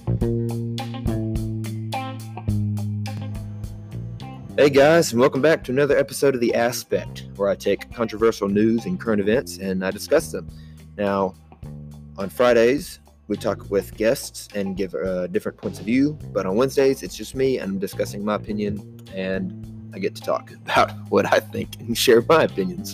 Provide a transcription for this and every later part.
Hey guys, and welcome back to another episode of The Aspect, where I take controversial news and current events and I discuss them. Now, on Fridays, we talk with guests and give different points of view, but on Wednesdays, it's just me and I'm discussing my opinion, and I get to talk about what I think and share my opinions.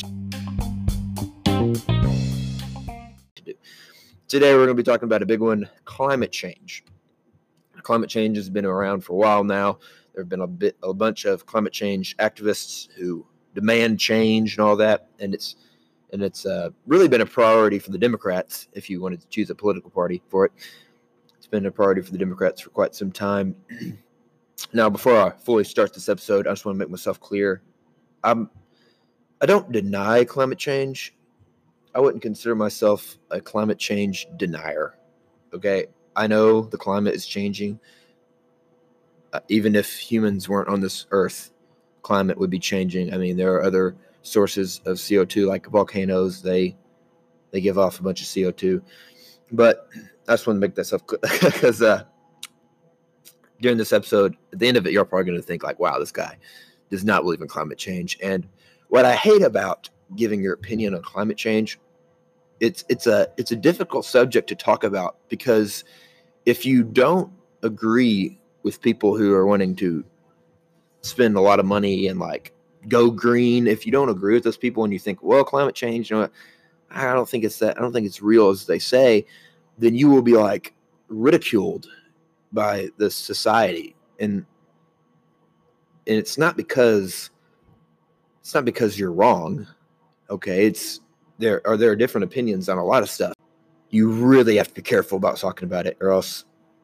Today, we're going to be talking about a big one, climate change. Climate change has been around for a while now. There have been a bunch of climate change activists who demand change and all that, and it's really been a priority for the Democrats. If you wanted to choose a political party for it, it's been a priority for the Democrats for quite some time. Now, before I fully start this episode, I just want to make myself clear. I don't deny climate change. I wouldn't consider myself a climate change denier. Okay, I know the climate is changing. Even if humans weren't on this earth, climate would be changing. I mean, there are other sources of CO2 like volcanoes. They give off a bunch of CO2. But I just want to make that stuff clear because during this episode, at the end of it, you're probably going to think like, wow, this guy does not believe in climate change. And what I hate about giving your opinion on climate change, it's a difficult subject to talk about, because if you don't agree with people who are wanting to spend a lot of money and like go green, if you don't agree with those people and you think, well, climate change, I don't think it's that. I don't think it's real as they say. Then you will be like ridiculed by the society, and it's not because you're wrong. Okay, there are different opinions on a lot of stuff. You really have to be careful about talking about it, or else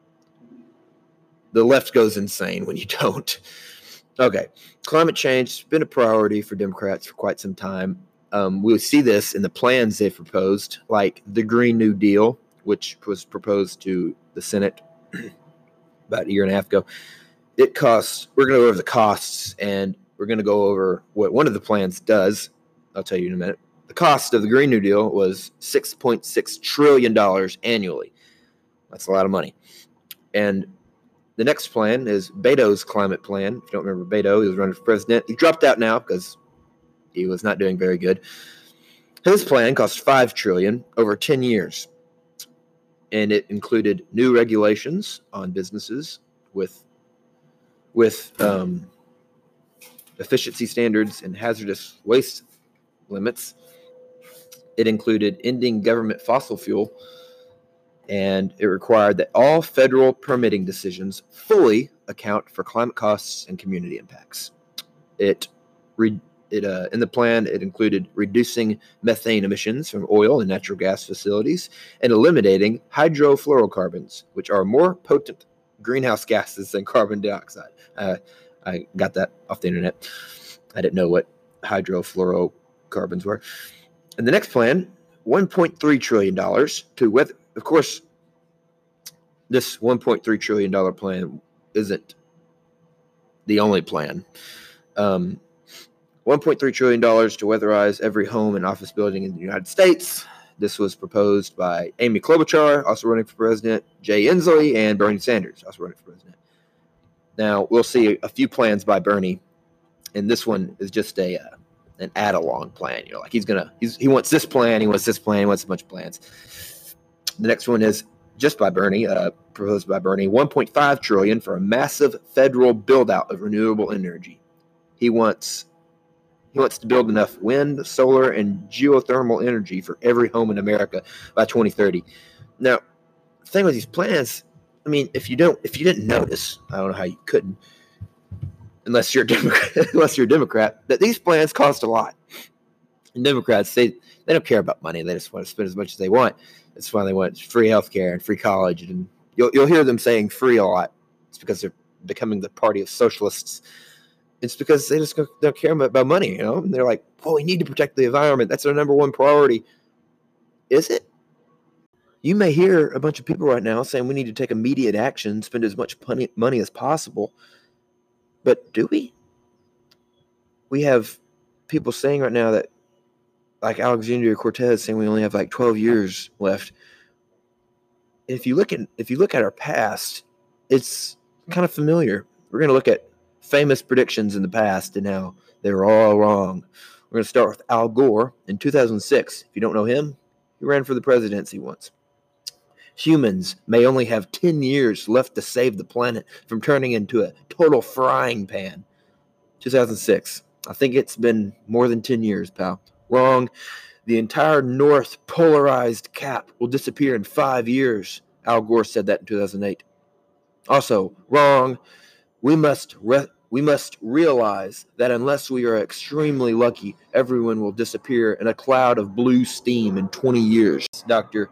the left goes insane when you don't. Okay, climate change has been a priority for Democrats for quite some time. We'll see this in the plans they've proposed, like the Green New Deal, which was proposed to the Senate about a year and a half ago. We're going to go over the costs, and we're going to go over what one of the plans does. I'll tell you in a minute. The cost of the Green New Deal was $6.6 trillion annually. That's a lot of money. And the next plan is Beto's climate plan. If you don't remember Beto, he was running for president. He dropped out now because he was not doing very good. His plan cost $5 trillion over 10 years. And it included new regulations on businesses with efficiency standards and hazardous waste limits. It included ending government fossil fuel, and it required that all federal permitting decisions fully account for climate costs and community impacts. In the plan, it included reducing methane emissions from oil and natural gas facilities and eliminating hydrofluorocarbons, which are more potent greenhouse gases than carbon dioxide. I got that off the internet. I didn't know what hydrofluorocarbons were. And the next plan, $1.3 trillion to weather. Of course, this $1.3 trillion plan isn't the only plan. $1.3 trillion to weatherize every home and office building in the United States. This was proposed by Amy Klobuchar, also running for president, Jay Inslee, and Bernie Sanders, also running for president. Now, we'll see a few plans by Bernie, and this one is just an add-along plan. You know, like he wants this plan, he wants this plan, he wants a bunch of plans. The next one is just by Bernie, proposed by Bernie, $1.5 trillion for a massive federal build-out of renewable energy. He wants to build enough wind, solar, and geothermal energy for every home in America by 2030. Now, the thing with these plans, I mean, if you didn't notice, I don't know how you couldn't, unless you're a Democrat, that these plans cost a lot. And Democrats, they don't care about money. They just want to spend as much as they want. That's why they want free healthcare and free college. And you'll hear them saying free a lot. It's because they're becoming the party of socialists. It's because they just don't care about money, you know? And they're like, well, we need to protect the environment. That's our number one priority. Is it? You may hear a bunch of people right now saying we need to take immediate action, spend as much money as possible. But do we? We have people saying right now that, like Alexandria Cortez saying we only have like 12 years left. if you look at our past, it's kind of familiar. We're going to look at famous predictions in the past and how they were all wrong. We're going to start with Al Gore in 2006. If you don't know him, he ran for the presidency once. Humans may only have 10 years left to save the planet from turning into a total frying pan. 2006. I think it's been more than 10 years, pal. Wrong. The entire North polarized cap will disappear in 5 years. Al Gore said that in 2008. Also, wrong. We must realize that unless we are extremely lucky, everyone will disappear in a cloud of blue steam in 20 years. Dr.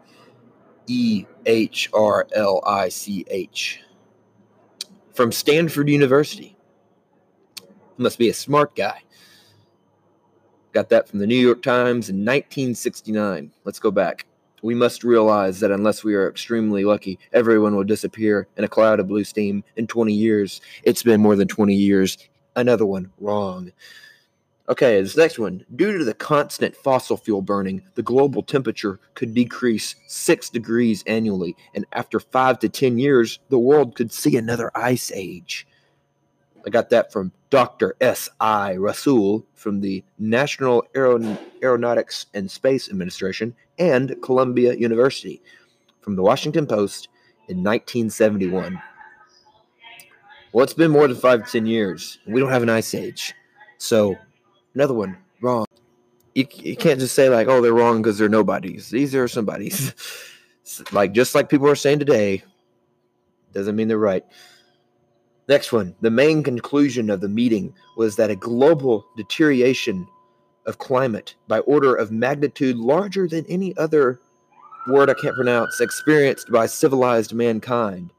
Ehrlich from Stanford University. He must be a smart guy. Got that from the New York Times in 1969. Let's go back. We must realize that unless we are extremely lucky, everyone will disappear in a cloud of blue steam in 20 years. It's been more than 20 years. Another one. Wrong. Okay, this next one. Due to the constant fossil fuel burning, the global temperature could decrease 6 degrees annually, and after 5 to 10 years, the world could see another ice age. I got that from Dr. S.I. Rasool from the National Aeronautics and Space Administration and Columbia University from the Washington Post in 1971. Well, it's been more than 5 to 10 years. We don't have an ice age. So, another one, wrong. You can't just say, like, oh, they're wrong because they're nobodies. These are somebodies. Just like people are saying today, doesn't mean they're right. Next one. The main conclusion of the meeting was that a global deterioration of climate by order of magnitude larger than any other word I can't pronounce experienced by civilized mankind.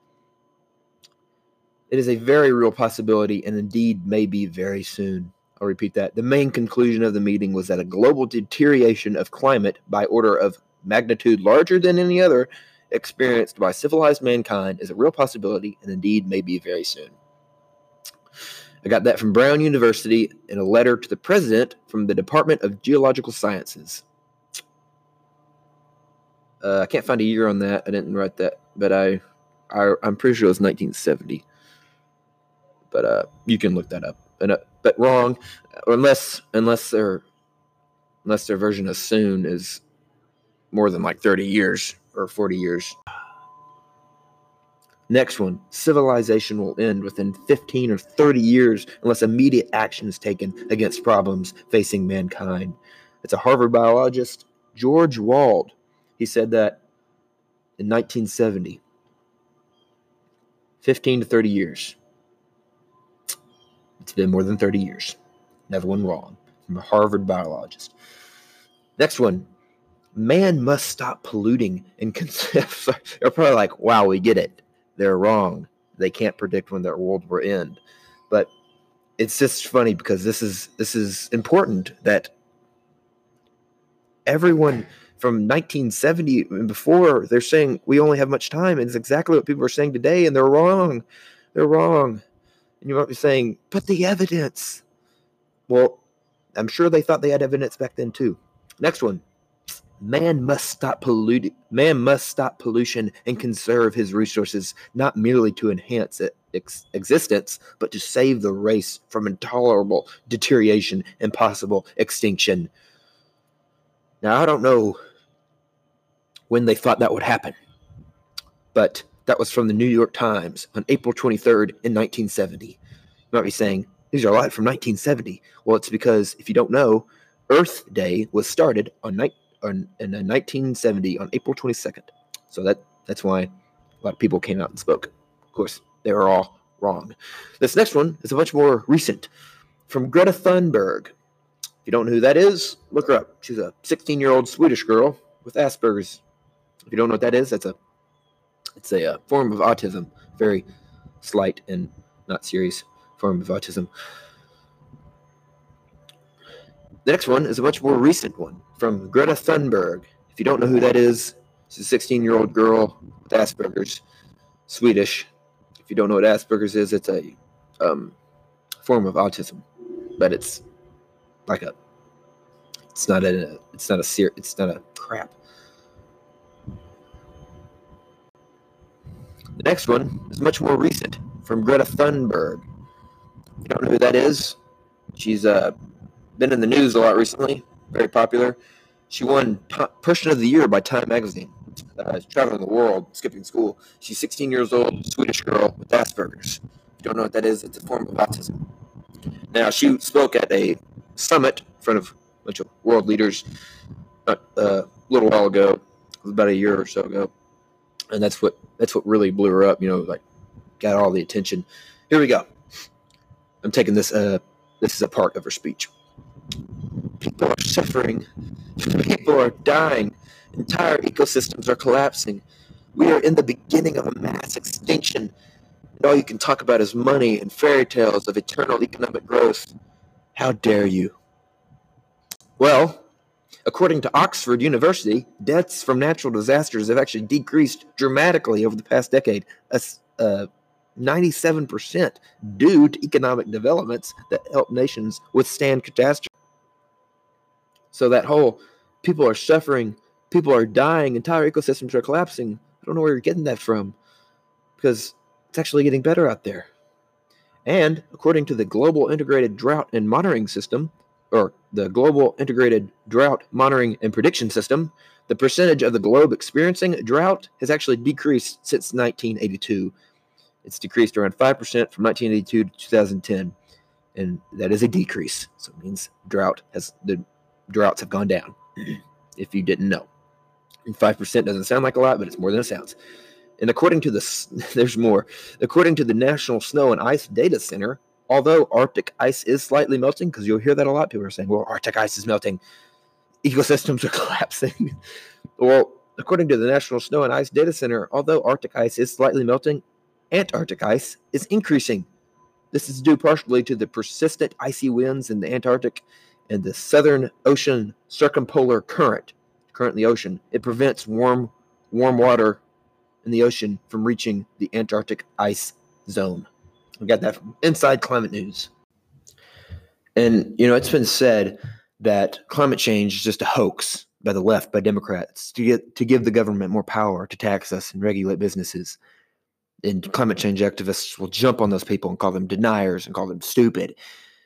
It is a very real possibility and indeed may be very soon. I'll repeat that. The main conclusion of the meeting was that a global deterioration of climate by order of magnitude larger than any other experienced by civilized mankind is a real possibility and indeed may be very soon. I got that from Brown University in a letter to the president from the Department of Geological Sciences. I can't find a year on that. I didn't write that, but I'm pretty sure it was 1970. But you can look that up. But wrong, unless their version of soon is more than like 30 years or 40 years. Next one, civilization will end within 15 or 30 years unless immediate action is taken against problems facing mankind. It's a Harvard biologist, George Wald. He said that in 1970. 15 to 30 years. It's been more than 30 years. Another one wrong from a Harvard biologist. Next one, man must stop polluting and they're probably like, wow, we get it. They're wrong. They can't predict when their world will end. But it's just funny because this is important that everyone from 1970 and before, they're saying we only have much time. And it's exactly what people are saying today, and they're wrong. They're wrong. And you might be saying, but the evidence. Well, I'm sure they thought they had evidence back then too. Next one. Man must stop pollution and conserve his resources, not merely to enhance existence, but to save the race from intolerable deterioration and possible extinction. Now, I don't know when they thought that would happen, but that was from the New York Times on April 23rd in 1970. You might be saying, these are a lot from 1970. Well, it's because, if you don't know, Earth Day was started in 1970 on April 22nd. So that's why a lot of people came out and spoke. Of course, they were all wrong. This next one is a much more recent, from Greta Thunberg. If you don't know who that is, look her up. She's a 16-year-old Swedish girl with Asperger's. If you don't know what that is, it's a form of autism, very slight and not serious form of autism. The next one is a much more recent one from Greta Thunberg. If you don't know who that is, she's a 16-year-old girl with Asperger's, Swedish. If you don't know what Asperger's is, it's a form of autism, but it's not a crap. The next one is much more recent, from Greta Thunberg. If you don't know who that is, she's been in the news a lot recently, very popular. She won Person of the Year by Time Magazine. She's traveling the world, skipping school. She's 16 years old, Swedish girl with Asperger's. If you don't know what that is, it's a form of autism. Now, she spoke at a summit in front of a bunch of world leaders a little while ago. It was about a year or so ago. And that's what really blew her up, like got all the attention. Here we go. I'm taking this is a part of her speech. People are suffering. People are dying. Entire ecosystems are collapsing. We are in the beginning of a mass extinction. And all you can talk about is money and fairy tales of eternal economic growth. How dare you? Well, according to Oxford University, deaths from natural disasters have actually decreased dramatically over the past decade, 97% due to economic developments that help nations withstand catastrophe. So that whole people are suffering, people are dying, entire ecosystems are collapsing. I don't know where you're getting that from, because it's actually getting better out there. And according to the Global Integrated Drought and Monitoring System, or the Global Integrated Drought Monitoring and Prediction System, the percentage of the globe experiencing drought has actually decreased since 1982. It's decreased around 5% from 1982 to 2010, and that is a decrease. So it means the droughts have gone down, if you didn't know. And 5% doesn't sound like a lot, but it's more than it sounds. And according to there's more. According to the National Snow and Ice Data Center, although Arctic ice is slightly melting, because you'll hear that a lot, people are saying, well, Arctic ice is melting, ecosystems are collapsing. Well, according to the National Snow and Ice Data Center, although Arctic ice is slightly melting, Antarctic ice is increasing. This is due partially to the persistent icy winds in the Antarctic and the Southern Ocean Circumpolar Current in the ocean. It prevents warm water in the ocean from reaching the Antarctic ice zone. We got that from Inside Climate News. And, it's been said that climate change is just a hoax by the left, by Democrats, to give the government more power to tax us and regulate businesses. And climate change activists will jump on those people and call them deniers and call them stupid.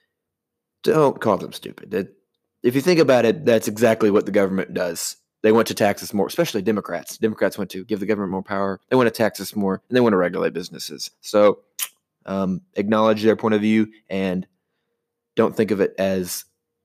Don't call them stupid. If you think about it, that's exactly what the government does. They want to tax us more, especially Democrats. Democrats want to give the government more power. They want to tax us more, and they want to regulate businesses. So acknowledge their point of view and don't think of it as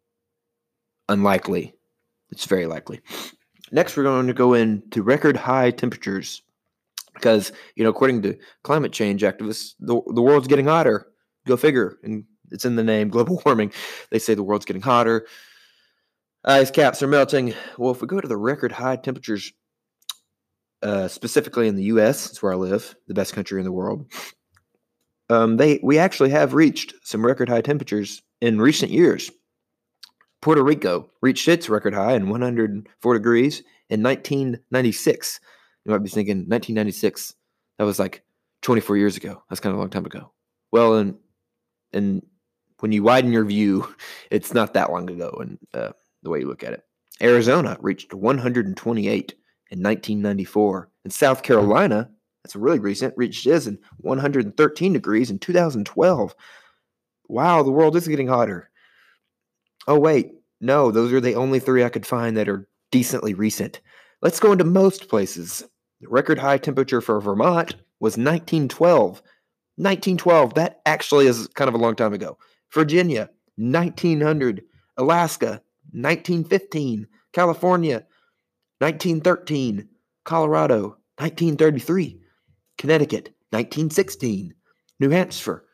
unlikely. It's very likely. Next, we're going to go into record high temperatures because, according to climate change activists, the world's getting hotter. Go figure. And it's in the name, global warming. They say the world's getting hotter. Ice caps are melting. Well, if we go to the record high temperatures, specifically in the U.S., it's where I live, the best country in the world, we actually have reached some record high temperatures in recent years. Puerto Rico reached its record high in 104 degrees in 1996. You might be thinking, 1996, that was like 24 years ago. That's kind of a long time ago. Well, and when you widen your view, it's not that long ago, and the way you look at it. Arizona reached 128 in 1994. And South Carolina, that's really recent, reached its in 113 degrees in 2012. Wow, the world is getting hotter. Oh, wait. No, those are the only three I could find that are decently recent. Let's go into most places. The record high temperature for Vermont was 1912. 1912, that actually is kind of a long time ago. Virginia, 1900. Alaska, 1915. California, 1913. Colorado, 1933. Connecticut, 1916. New Hampshire,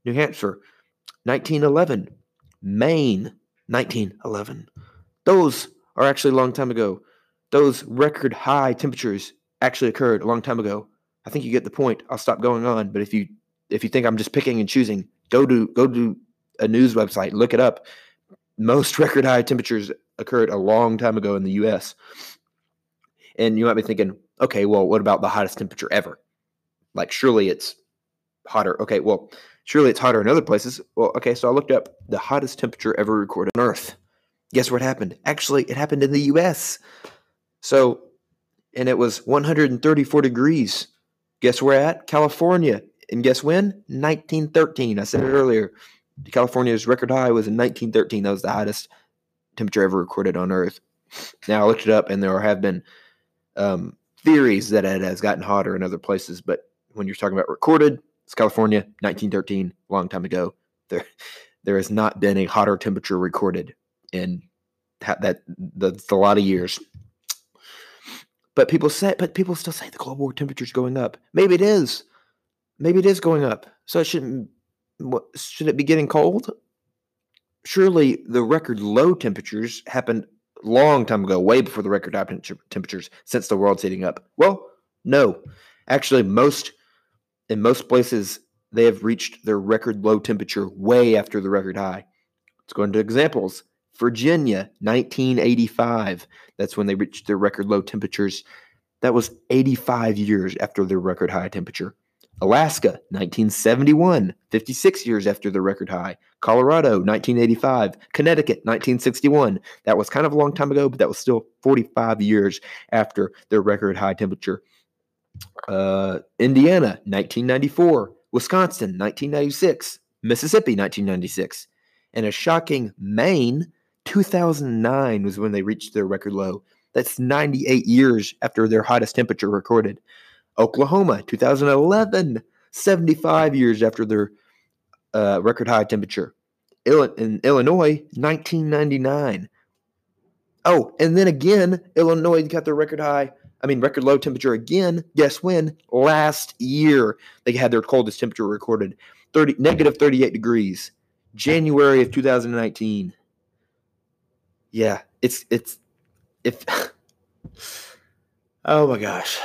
1911. Maine, 1911. Those are actually a long time ago. Those record high temperatures actually occurred a long time ago. I think you get the point. I'll stop going on. But if you think I'm just picking and choosing, go to a news website, look it up. Most record high temperatures occurred a long time ago in the U.S. And you might be thinking, okay, well, what about the hottest temperature ever? Like, surely it's hotter. Okay, well, surely it's hotter in other places. Well, okay, so I looked up the hottest temperature ever recorded on Earth. Guess what happened? Actually, it happened in the U.S. So, and it was 134 degrees Guess where at? California. And guess when? 1913. I said it earlier. California's record high was in 1913. That was the hottest temperature ever recorded on Earth. Now, I looked it up, and there have been theories that it has gotten hotter in other places. But when you're talking about recorded, it's California, 1913, long time ago. There has not been a hotter temperature recorded in that's a lot of years. But people still say the global temperature is going up. Maybe it is. Maybe it is going up. So should it be getting cold? Surely the record low temperatures happened a long time ago, way before the record high temperatures, since the world's heating up. Well, no. Actually, in most places, they have reached their record low temperature way after the record high. Let's go into examples. Virginia, 1985. That's when they reached their record low temperatures. That was 85 years after their record high temperature. Alaska, 1971, 56 years after the record high. Colorado, 1985. Connecticut, 1961. That was kind of a long time ago, but that was still 45 years after their record high temperature. Indiana, 1994. Wisconsin, 1996. Mississippi, 1996. And a shocking Maine, 2009 was when they reached their record low. That's 98 years after their hottest temperature recorded. Oklahoma, 2011, 75 years after their record high temperature. In Illinois, 1999. Oh, and then again, Illinois got their record low temperature again. Guess when? Last year, they had their coldest temperature recorded, negative 38 degrees. January of 2019. Yeah, if oh my gosh.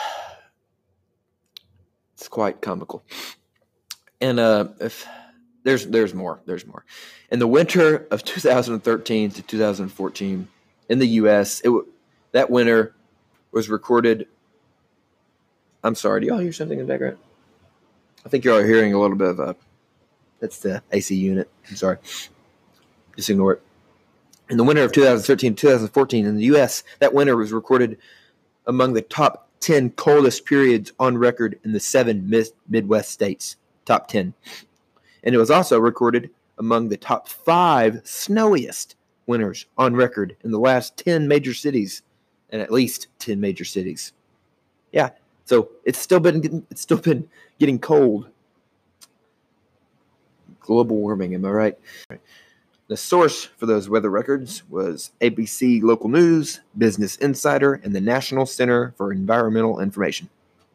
It's quite comical. And if there's more. In the winter of 2013 to 2014 in the US, that winter was recorded. I'm sorry, do y'all hear something in the background? I think you're all hearing a little bit of that's the AC unit. I'm sorry. Just ignore it. In the winter of 2013 to 2014 in the U.S., that winter was recorded among the top 10 coldest periods on record in the 7 Midwest states. Top 10. And it was also recorded among the top 5 snowiest winters on record in the last 10 major cities, and at least 10 major cities. Yeah, so it's still been getting cold. Global warming, am I right? The source for those weather records was ABC Local News, Business Insider, and the National Center for Environmental Information.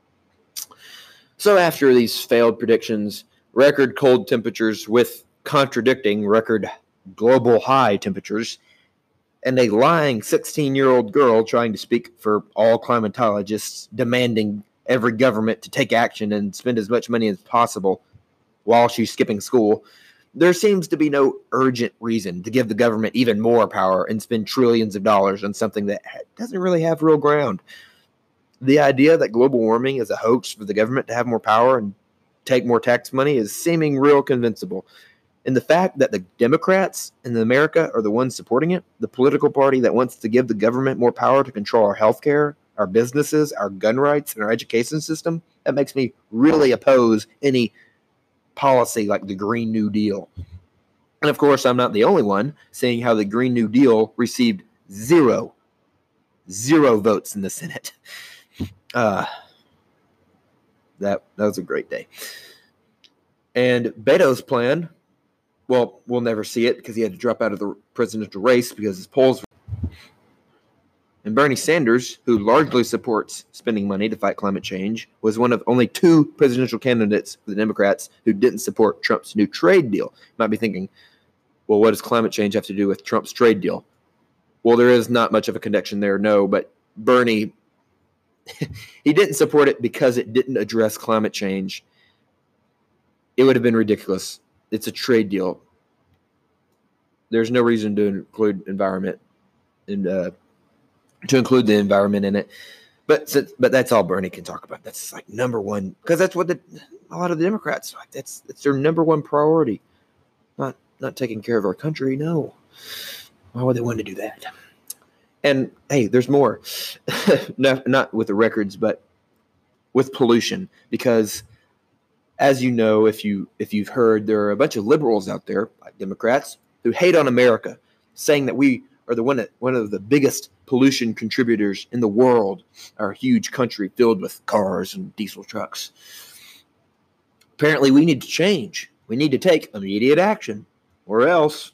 So after these failed predictions, record cold temperatures with contradicting record global high temperatures, and a lying 16-year-old girl trying to speak for all climatologists, demanding every government to take action and spend as much money as possible while she's skipping school, there seems to be no urgent reason to give the government even more power and spend trillions of dollars on something that doesn't really have real ground. The idea that global warming is a hoax for the government to have more power and take more tax money is seeming real convincible. And the fact that the Democrats in America are the ones supporting it, the political party that wants to give the government more power to control our healthcare, our businesses, our gun rights, and our education system, that makes me really oppose any policy like the Green New Deal. And of course, I'm not the only one, seeing how the Green New Deal received zero votes in the Senate. That was a great day. And Beto's plan, well, we'll never see it because he had to drop out of the presidential race because his polls. And Bernie Sanders, who largely supports spending money to fight climate change, was one of only 2 presidential candidates for the Democrats who didn't support Trump's new trade deal. You might be thinking, well, what does climate change have to do with Trump's trade deal? Well, there is not much of a connection there, no, but Bernie, he didn't support it because it didn't address climate change. It would have been ridiculous. It's a trade deal. There's no reason to include environment and to include the environment in it. But that's all Bernie can talk about. That's like number one, because that's what a lot of the Democrats like. That's their number one priority. Not taking care of our country. No. Why would they want to do that? And hey, there's more. Not with the records, but with pollution, because as you know, if you've heard, there are a bunch of liberals out there, like Democrats, who hate on America, saying that we are one of the biggest pollution contributors in the world, our huge country filled with cars and diesel trucks. Apparently, we need to change. We need to take immediate action, or else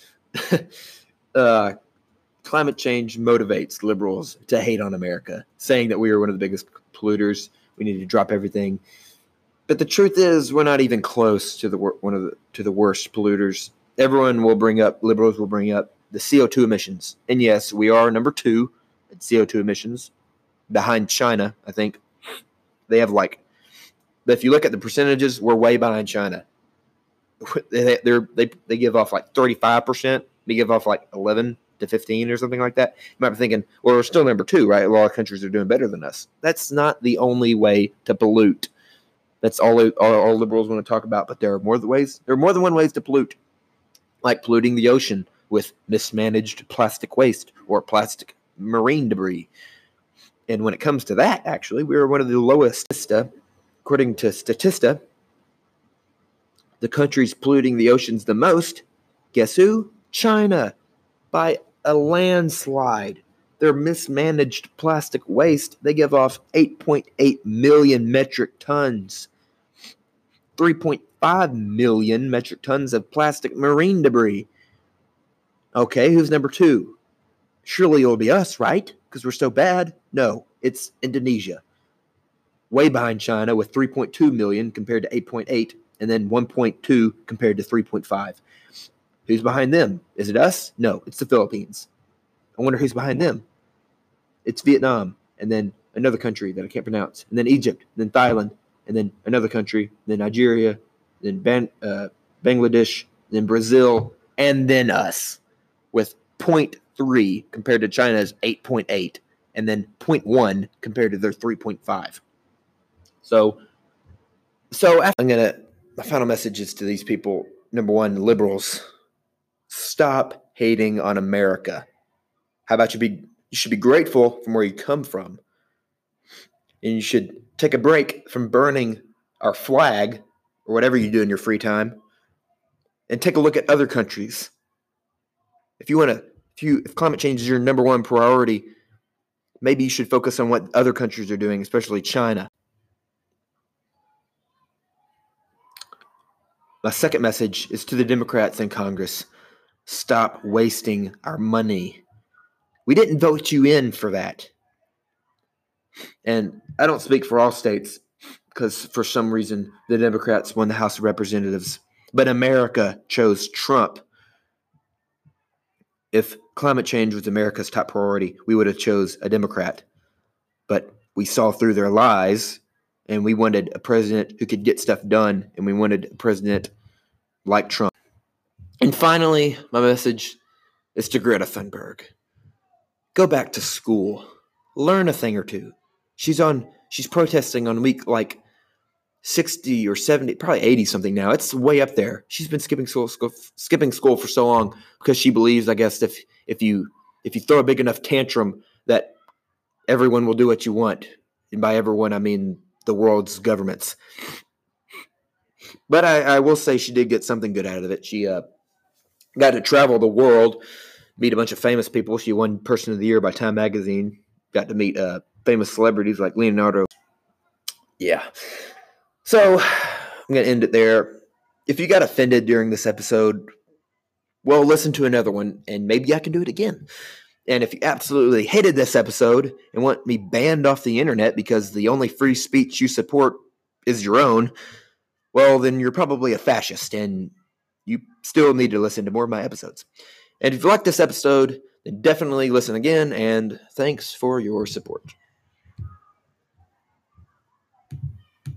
climate change motivates liberals to hate on America, saying that we are one of the biggest polluters. We need to drop everything. But the truth is, we're not even close to the worst polluters. Liberals will bring up the CO2 emissions. And yes, we are number 2 at CO2 emissions, behind China, I think. They have but if you look at the percentages, we're way behind China. They give off 35%. We give off 11 to 15 or something like that. You might be thinking, well, we're still number 2, right? A lot of countries are doing better than us. That's not the only way to pollute. That's all liberals want to talk about, but there are more ways. There are more than one ways to pollute, like polluting the ocean with mismanaged plastic waste or plastic marine debris. And when it comes to that, actually, we are one of the lowest. According to Statista, the countries polluting the oceans the most, guess who? China, by a landslide. Their mismanaged plastic waste, they give off 8.8 million metric tons. 3.5 million metric tons of plastic marine debris. Okay, who's number 2? Surely it'll be us, right? Because we're so bad. No, it's Indonesia. Way behind China with 3.2 million compared to 8.8, and then 1.2 compared to 3.5. Who's behind them? Is it us? No, it's the Philippines. I wonder who's behind them. It's Vietnam, and then another country that I can't pronounce, and then Egypt, and then Thailand, and then another country, then Nigeria, then Bangladesh, then Brazil, and then us, with 0.3 compared to China's 8.8, and then 0.1 compared to their 3.5. So my final message is to these people. Number 1, liberals, stop hating on America. How about you should be grateful from where you come from. And you should take a break from burning our flag or whatever you do in your free time and take a look at other countries. If climate change is your number 1 priority, maybe you should focus on what other countries are doing, especially China. My second message is to the Democrats in Congress. Stop wasting our money. We didn't vote you in for that. And I don't speak for all states because for some reason the Democrats won the House of Representatives. But America chose Trump. If climate change was America's top priority, we would have chose a Democrat. But we saw through their lies, and we wanted a president who could get stuff done, and we wanted a president like Trump. And finally, my message is to Greta Thunberg. Go back to school. Learn a thing or two. She's protesting on week 60 or 70, probably 80 something now. It's way up there. She's been skipping school for so long because she believes, I guess, if you throw a big enough tantrum that everyone will do what you want. And by everyone, I mean the world's governments. But I will say she did get something good out of it. She got to travel the world, meet a bunch of famous people. She won Person of the Year by Time Magazine. Got to meet famous celebrities like Leonardo. Yeah. So I'm going to end it there. If you got offended during this episode, well, listen to another one, and maybe I can do it again. And if you absolutely hated this episode and want me banned off the internet because the only free speech you support is your own, well, then you're probably a fascist, and you still need to listen to more of my episodes. And if you like this episode, then definitely listen again, and thanks for your support.